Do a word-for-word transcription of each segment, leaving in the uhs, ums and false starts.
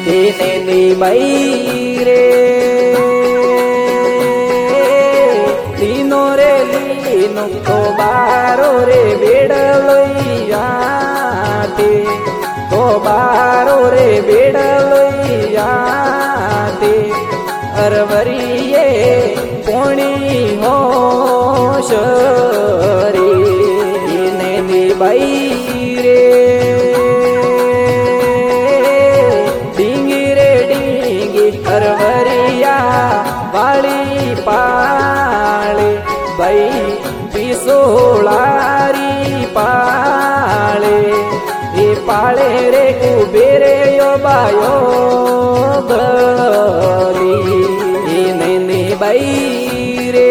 नैनी बाई रे लीनो रे लीनो तो बारो रे बेड़लैया ते तो बारो रे बेड़लैया ते अरवरिये पोणी होश रे नैनी बाई रे डींगी रे डींगी अरवरिया वाली पाले बाई पिसोलारी पाले ए पाले रे कुबेरे यो बायो बली नैनी बाई रे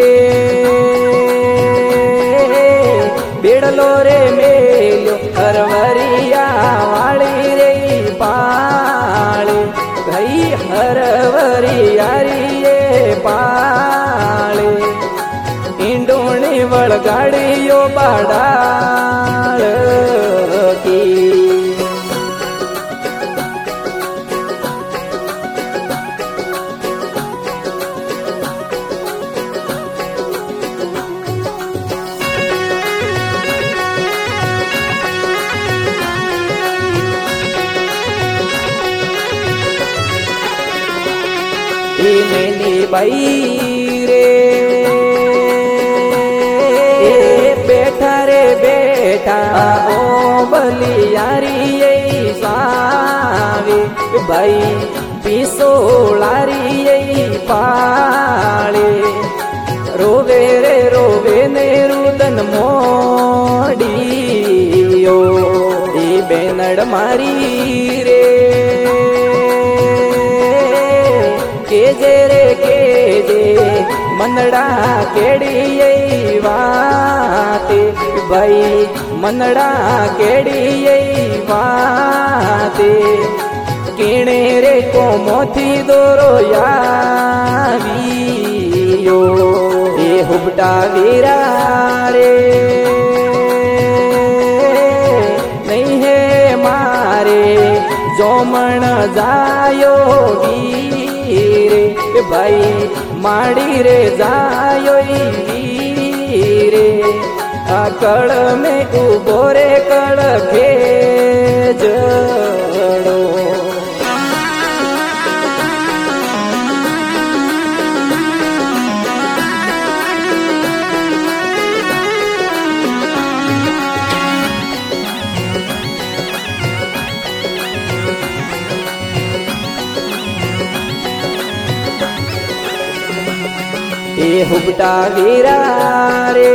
बेड़लो रे मेलो हरवरिया वाली रे पाले भाई हरवरिया रे पाले इंडोणी वळगाड़ियो बाडाळ की नैनी बाई रे बैठा रे बैठा ओ बलियारी सावे भाई पिसोलारी पाले रोवे रे रोवे ने रुदन मोडियो ए बेनड़ मारी रे केजे रे केजे मनड़ा केड़ी वाते भाई मनड़ा केड़ी वाते किणे रे को मोथी दोरो यावियो ए हुबटा वीरा रे नहीं है मारे जोमण जायो वीरे भाई माड़ी रे जायो वीरे कड़ में उबो रे कड़ के जड़ो ए हुबटा वीरा रे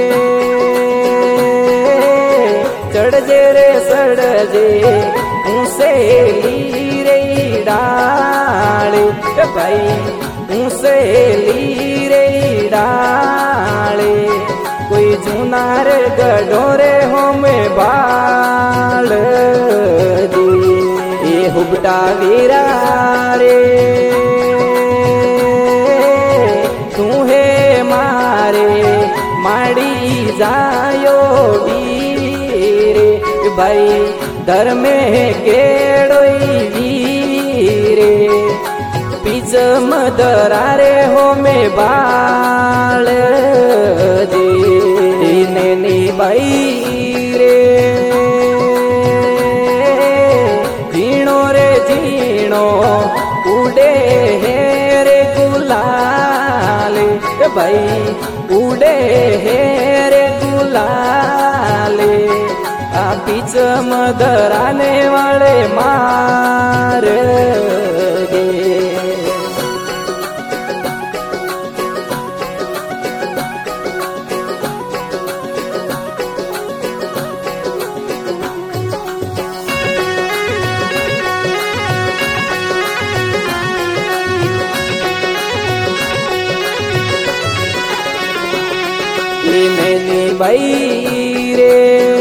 चढ़जे रे सड़जे ऊसे ली रे डाले भाई ऊसे ली रे डाले कोई जुनार गडोरे हो में बाल दी ए हुबटा वीरा रे माड़ी जायो वीरे भाई धर में केड़ोई वीरे पीछ मदरारे हो में बाल दे नैनी बाई रे जीणो रे जीणो उड़े है रे गुलाले भाई उड़े है रे गुलाले आ पीछ मदराने वाले मार दे नैनी बाई रे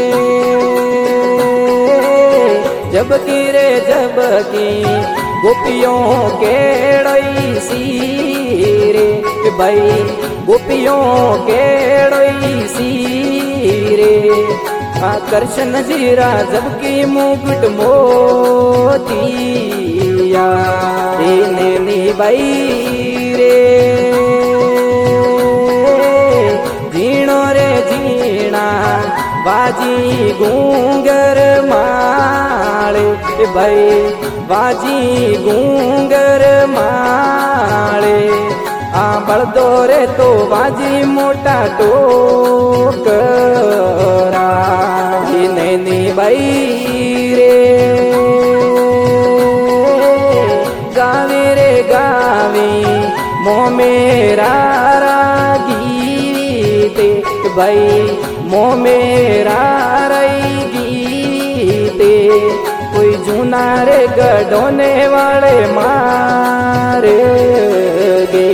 जबकि रे जबकि गोपियों केड़ई सी रे भाई गोपियों केड़ई सी रे आकर्षण जीरा जबकि मुकुट मोती या नैनी बाई रे झीणो रे झीणा बाजी गूंगर माळे भाई बाजी गूंगर माळे आ बळदो रे तो बाजी मोटा टोकरा नैनी बाई रे गावे रे गावे मो मेरा गीते भाई मो मेरा रई गीते कोई जूना रे गडोने वाले मार गे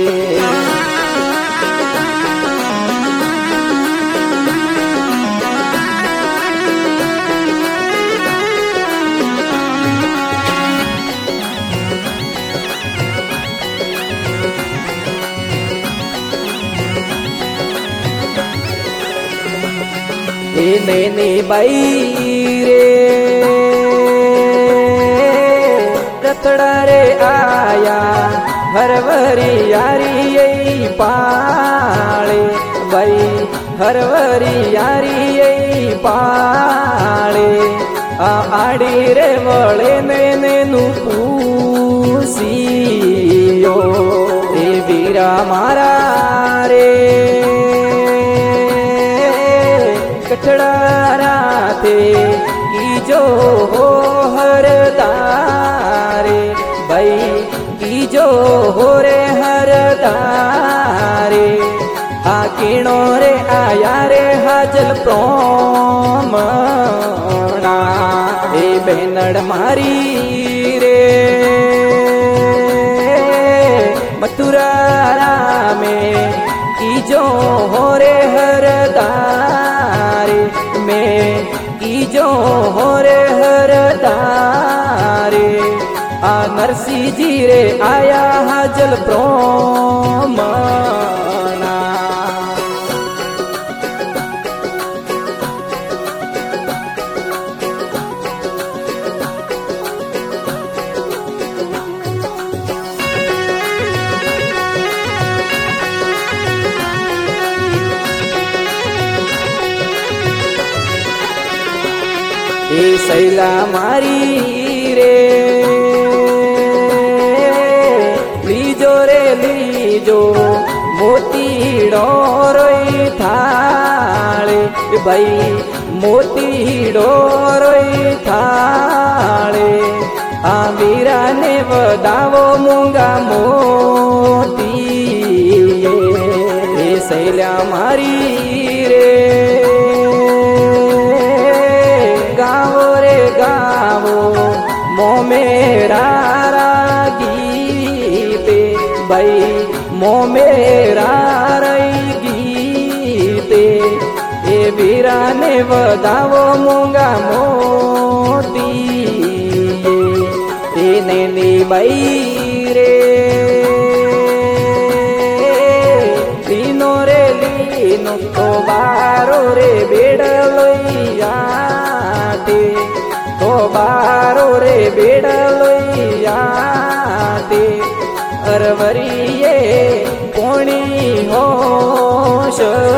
नैनी बाई रे रतड़ा रे आया हरवरी यारी यही पाले भाई हरवरी यारी यही पाले आ आड़ी रे वळे मैंने नु पूसियो ए वीरा मारा रे कठड़ा थे की जो हो हरदारे भाई की जो हो रे हरदारे आ किणो रे आया रे हाजल प्रोमणा ए बेनड़ मारी रे मथुरा रामे की जो हो रे हरदारे में की जो हो रे हरदारे आ नरसी जी रे आया हाजल प्रोमणा ए सैला मारी रे लीजो रे लीजो मोती डोरोई थाले भाई मोती डोरोई थाले आ वीरा ने वदावो मूंगा मोती ए सैला मारी रे गावो रे गावो मो मेरा गीते भाई मो मेरा रई गीते ए वीरा ने वदावो मूंगा मोती ए नैनी बाई रे लीनो रे लीनो तो बारो रे बेड़लोइया तो बारो रे बेड़लोइया अरवरिये पोणी होश